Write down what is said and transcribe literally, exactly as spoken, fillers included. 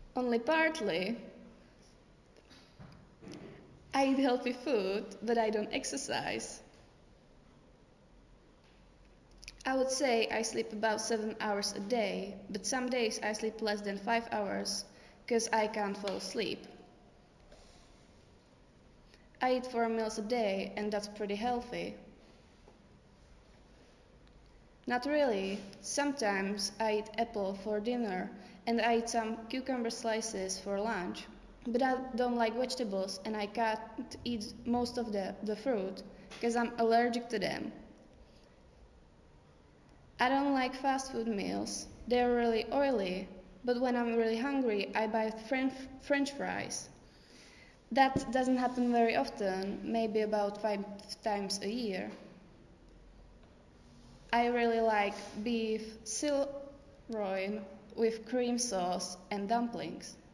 Only partly. I eat healthy food, but I don't exercise. I would say I sleep about seven hours a day, but some days I sleep less than five hours because I can't fall asleep. I eat four meals a day, and that's pretty healthy. Not really. Sometimes I eat apple for dinner, and I eat some cucumber slices for lunch. But I don't like vegetables, and I can't eat most of the, the fruit because I'm allergic to them. I don't like fast food meals. They're really oily, but when I'm really hungry, I buy french, french fries. That doesn't happen very often, maybe about five times a year. I really like beef sirloin with cream sauce and dumplings.